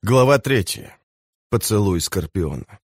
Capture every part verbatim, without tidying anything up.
Глава третья. Поцелуй Скорпиона.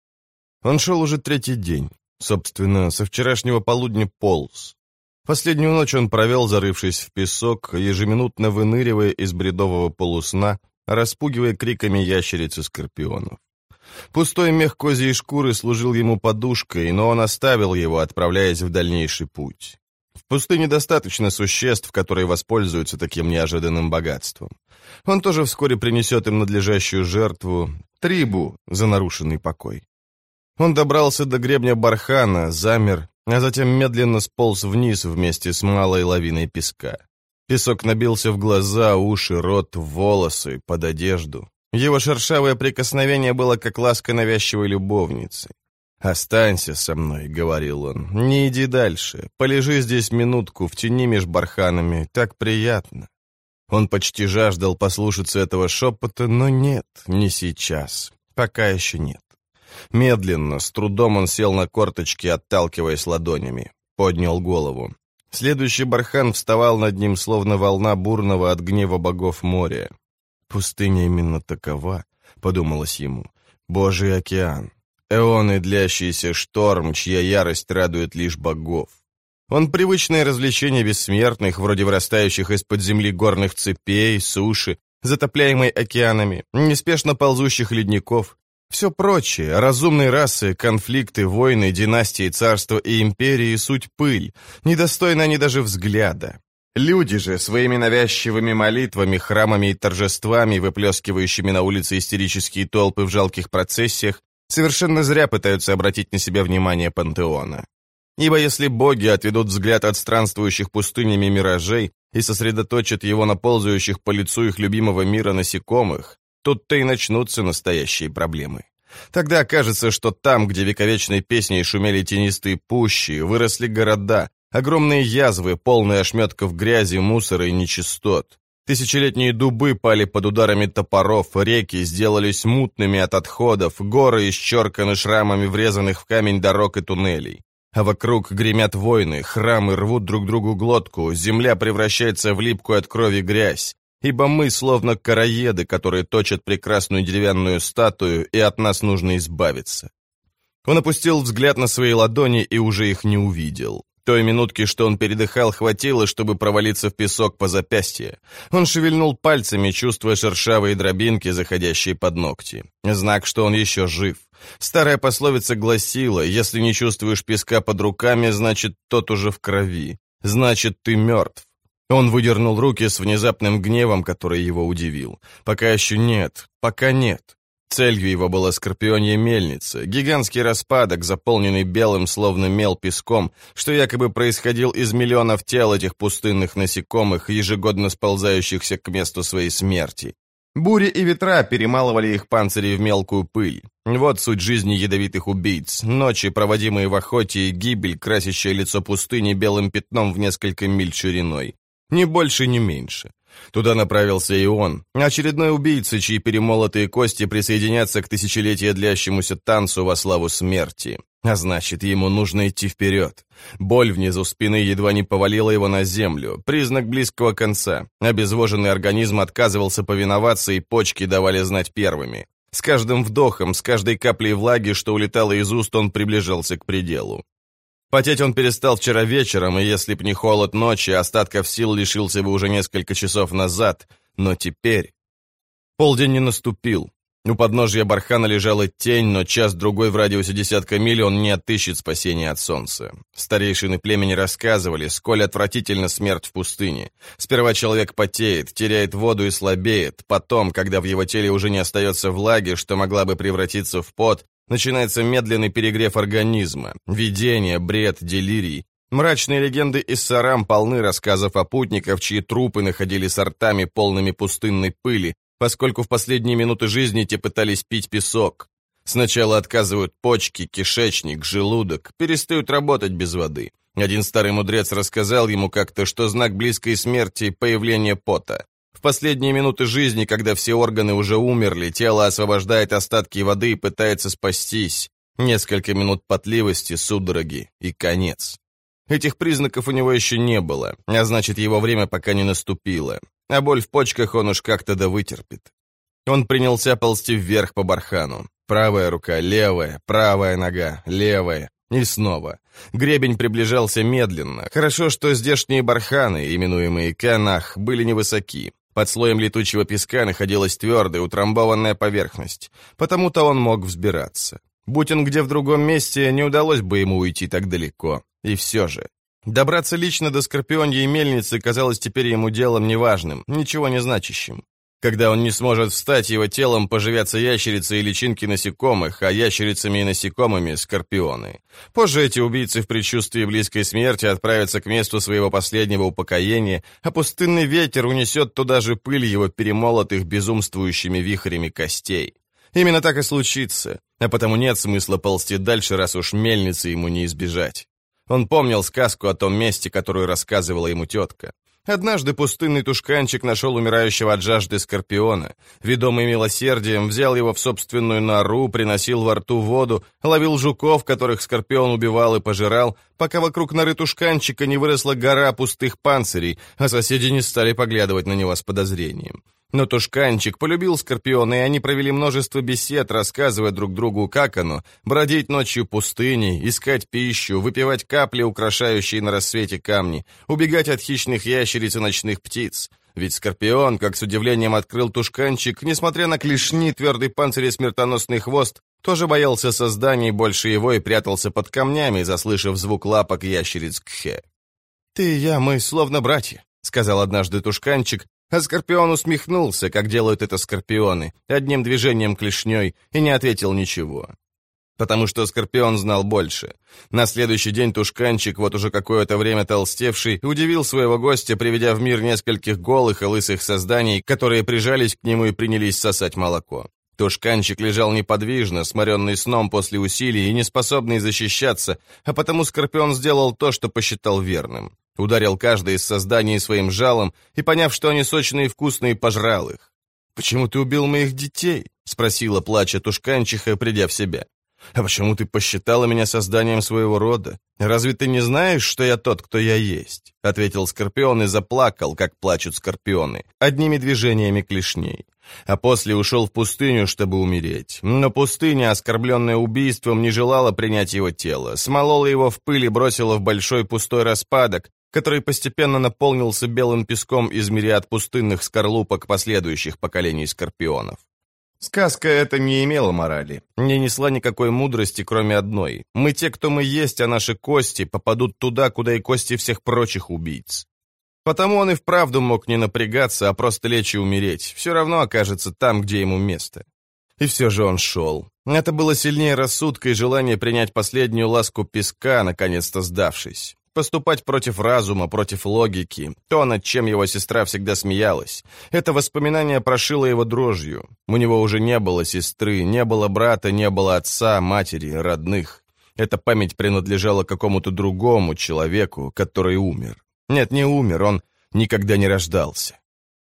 Он шел уже третий день. Собственно, со вчерашнего полудня полз. Последнюю ночь он провел, зарывшись в песок, ежеминутно выныривая из бредового полусна, распугивая криками ящериц и скорпионов. Пустой мех козьей шкуры служил ему подушкой, но он оставил его, отправляясь в дальнейший путь. В пустыне достаточно существ, которые воспользуются таким неожиданным богатством. Он тоже вскоре принесет им надлежащую жертву — трибу за нарушенный покой. Он добрался до гребня бархана, замер, а затем медленно сполз вниз вместе с малой лавиной песка. Песок набился в глаза, уши, рот, волосы, под одежду. Его шершавое прикосновение было как ласка навязчивой любовницы. «Останься со мной», — говорил он, — «не иди дальше, полежи здесь минутку, в тени меж барханами, так приятно». Он почти жаждал послушаться этого шепота, но нет, не сейчас, пока еще нет. Медленно, с трудом он сел на корточки, отталкиваясь ладонями, поднял голову. Следующий бархан вставал над ним, словно волна бурного от гнева богов моря. «Пустыня именно такова», — подумалось ему, — «Божий океан». Эоны длящийся шторм, чья ярость радует лишь богов. Он привычное развлечение бессмертных, вроде вырастающих из-под земли горных цепей, суши, затопляемой океанами, неспешно ползущих ледников. Все прочее, разумные расы, конфликты, войны, династии, царства и империи — суть пыль, недостойна они даже взгляда. Люди же, своими навязчивыми молитвами, храмами и торжествами, выплескивающими на улице истерические толпы в жалких процессиях, совершенно зря пытаются обратить на себя внимание пантеона. Ибо если боги отведут взгляд от странствующих пустынями миражей и сосредоточат его на ползающих по лицу их любимого мира насекомых, тут-то и начнутся настоящие проблемы. Тогда окажется, что там, где вековечной песней шумели тенистые пущи, выросли города, огромные язвы, полные ошметков грязи, мусора и нечистот. Тысячелетние дубы пали под ударами топоров, реки сделались мутными от отходов, горы исчерканы шрамами врезанных в камень дорог и туннелей. А вокруг гремят войны, храмы рвут друг другу глотку, земля превращается в липкую от крови грязь, ибо мы словно короеды, которые точат прекрасную деревянную статую, и от нас нужно избавиться. Он опустил взгляд на свои ладони и уже их не увидел. Той минутки, что он передыхал, хватило, чтобы провалиться в песок по запястье. Он шевельнул пальцами, чувствуя шершавые дробинки, заходящие под ногти. Знак, что он еще жив. Старая пословица гласила: если не чувствуешь песка под руками, значит, тот уже в крови. Значит, ты мертв. Он выдернул руки с внезапным гневом, который его удивил. Пока еще нет, пока нет. Целью его была скорпионья мельница, гигантский распадок, заполненный белым, словно мел, песком, что якобы происходил из миллионов тел этих пустынных насекомых, ежегодно сползающихся к месту своей смерти. Бури и ветра перемалывали их панцири в мелкую пыль. Вот суть жизни ядовитых убийц. Ночи, проводимые в охоте, и гибель, красящая лицо пустыни белым пятном в несколько миль шириной. Ни больше, ни меньше. Туда направился и он, очередной убийца, чьи перемолотые кости присоединятся к тысячелетия длящемуся танцу во славу смерти. А значит, ему нужно идти вперед. Боль внизу спины едва не повалила его на землю, признак близкого конца. Обезвоженный организм отказывался повиноваться, и почки давали знать первыми. С каждым вдохом, с каждой каплей влаги, что улетала из уст, он приближался к пределу. Потеть он перестал вчера вечером, и если б не холод ночи, остатков сил лишился бы уже несколько часов назад, но теперь... Полдень не наступил. У подножья бархана лежала тень, но час-другой в радиусе десятка миль он не отыщет спасения от солнца. Старейшины племени рассказывали, сколь отвратительна смерть в пустыне. Сперва человек потеет, теряет воду и слабеет, потом, когда в его теле уже не остается влаги, что могла бы превратиться в пот, начинается медленный перегрев организма, видение, бред, делирий. Мрачные легенды из Сарам полны рассказов о путниках, чьи трупы находили сортами, полными пустынной пыли, поскольку в последние минуты жизни те пытались пить песок. Сначала отказывают почки, кишечник, желудок, перестают работать без воды. Один старый мудрец рассказал ему как-то, что знак близкой смерти — появление пота. В последние минуты жизни, когда все органы уже умерли, тело освобождает остатки воды и пытается спастись. Несколько минут потливости, судороги и конец. Этих признаков у него еще не было, а значит, его время пока не наступило. А боль в почках он уж как-то да вытерпит. Он принялся ползти вверх по бархану. Правая рука, левая, правая нога, левая. И снова. Гребень приближался медленно. Хорошо, что здешние барханы, именуемые канах, были невысоки. Под слоем летучего песка находилась твердая, утрамбованная поверхность. Потому-то он мог взбираться. Будь он где в другом месте, не удалось бы ему уйти так далеко. И все же. Добраться лично до Скорпионьей мельницы казалось теперь ему делом неважным, ничего не значащим. Когда он не сможет встать, его телом поживятся ящерицы и личинки насекомых, а ящерицами и насекомыми — скорпионы. Позже эти убийцы в предчувствии близкой смерти отправятся к месту своего последнего упокоения, а пустынный ветер унесет туда же пыль его перемолотых безумствующими вихрями костей. Именно так и случится, а потому нет смысла ползти дальше, раз уж мельницы ему не избежать. Он помнил сказку о том месте, которую рассказывала ему тетка. Однажды пустынный тушканчик нашел умирающего от жажды скорпиона. Ведомый милосердием, взял его в собственную нору, приносил во рту воду, ловил жуков, которых скорпион убивал и пожирал, пока вокруг норы тушканчика не выросла гора пустых панцирей, а соседи не стали поглядывать на него с подозрением. Но тушканчик полюбил скорпиона, и они провели множество бесед, рассказывая друг другу, как оно — бродить ночью пустыней, искать пищу, выпивать капли, украшающие на рассвете камни, убегать от хищных ящериц и ночных птиц. Ведь скорпион, как с удивлением открыл тушканчик, несмотря на клешни, твердый панцирь и смертоносный хвост, тоже боялся созданий больше его и прятался под камнями, заслышав звук лапок ящериц Кхе. «Ты и я, мы словно братья», — сказал однажды тушканчик, а скорпион усмехнулся, как делают это скорпионы, одним движением клешней, и не ответил ничего. Потому что скорпион знал больше. На следующий день тушканчик, вот уже какое-то время толстевший, удивил своего гостя, приведя в мир нескольких голых и лысых созданий, которые прижались к нему и принялись сосать молоко. Тушканчик лежал неподвижно, сморенный сном после усилий и неспособный защищаться, а потому скорпион сделал то, что посчитал верным. Ударил каждое из созданий своим жалом и, поняв, что они сочные и вкусные, пожрал их. «Почему ты убил моих детей?» — спросила, плача тушканчиха, придя в себя. «А почему ты посчитала меня созданием своего рода? Разве ты не знаешь, что я тот, кто я есть?» — ответил скорпион и заплакал, как плачут скорпионы, одними движениями клешней. А после ушел в пустыню, чтобы умереть. Но пустыня, оскорбленная убийством, не желала принять его тело, смолола его в пыль и бросила в большой пустой распадок, который постепенно наполнился белым песком из мириад пустынных скорлупок последующих поколений скорпионов. Сказка эта не имела морали, не несла никакой мудрости, кроме одной. Мы те, кто мы есть, а наши кости попадут туда, куда и кости всех прочих убийц. Потому он и вправду мог не напрягаться, а просто лечь и умереть. Все равно окажется там, где ему место. И все же он шел. Это было сильнее рассудка и желания принять последнюю ласку песка, наконец-то сдавшись. Поступать против разума, против логики. То, над чем его сестра всегда смеялась. Это воспоминание прошило его дрожью. У него уже не было сестры, не было брата, не было отца, матери, родных. Эта память принадлежала какому-то другому человеку, который умер. Нет, не умер, он никогда не рождался.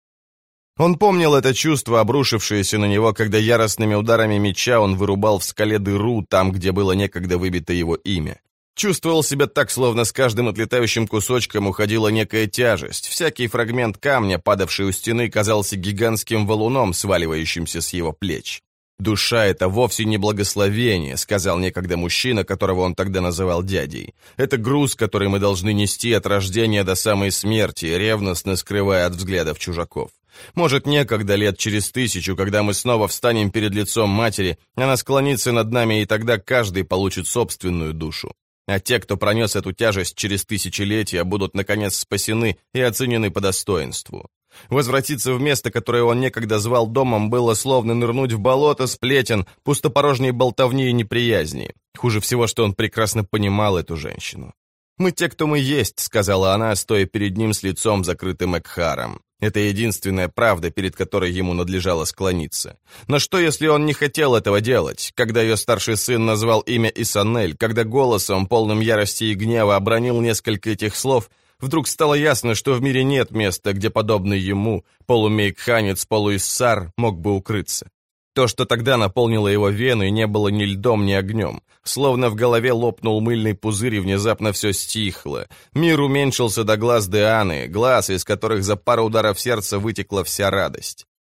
Он помнил это чувство, обрушившееся на него, когда яростными ударами меча он вырубал в скале дыру там, где было некогда выбито его имя. Чувствовал себя так, словно с каждым отлетающим кусочком уходила некая тяжесть. Всякий фрагмент камня, падавший у стены, казался гигантским валуном, сваливающимся с его плеч. «Душа — это вовсе не благословение», — сказал некогда мужчина, которого он тогда называл дядей. «Это груз, который мы должны нести от рождения до самой смерти, ревностно скрывая от взглядов чужаков. Может, некогда, лет через тысячу, когда мы снова встанем перед лицом матери, она склонится над нами, и тогда каждый получит собственную душу. А те, кто пронес эту тяжесть через тысячелетия, будут, наконец, спасены и оценены по достоинству. Возвратиться в место, которое он некогда звал домом, было словно нырнуть в болото сплетен, пустопорожней болтовни и неприязни. Хуже всего, что он прекрасно понимал эту женщину. «Мы те, кто мы есть», — сказала она, стоя перед ним с лицом, закрытым экхаром. Это единственная правда, перед которой ему надлежало склониться. Но что, если он не хотел этого делать? Когда ее старший сын назвал имя Исанель, когда голосом, полным ярости и гнева, обронил несколько этих слов, вдруг стало ясно, что в мире нет места, где подобный ему, полумейкханец, полуиссар, мог бы укрыться. То, что тогда наполнило его вены, не было ни льдом, ни огнем. Словно в голове лопнул мыльный пузырь, и внезапно все стихло. Мир уменьшился до глаз Дианы, глаз, из которых за пару ударов сердца вытекла вся радость.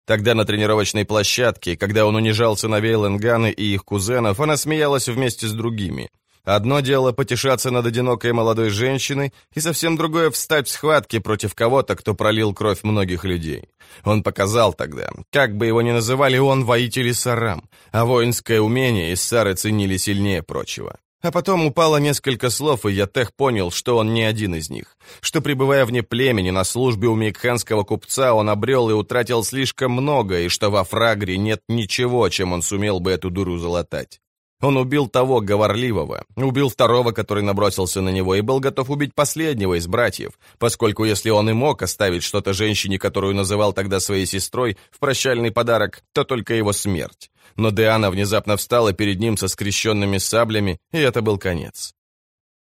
Тогда на тренировочной площадке, когда он унижал сыновей Ленганы и их кузенов, она смеялась вместе с другими. Одно дело потешаться над одинокой молодой женщиной, и совсем другое встать в схватке против кого-то, кто пролил кровь многих людей. Он показал тогда, как бы его ни называли, он воитель Иссарам, а воинское умение Иссары ценили сильнее прочего. А потом упало несколько слов, и Ятех понял, что он не один из них, что, пребывая вне племени на службе у мейкхенского купца, он обрел и утратил слишком много, и что во Фрагре нет ничего, чем он сумел бы эту дуру залатать. Он убил того говорливого, убил второго, который набросился на него, и был готов убить последнего из братьев, поскольку если он и мог оставить что-то женщине, которую называл тогда своей сестрой, в прощальный подарок, то только его смерть. Но Диана внезапно встала перед ним со скрещенными саблями, и это был конец.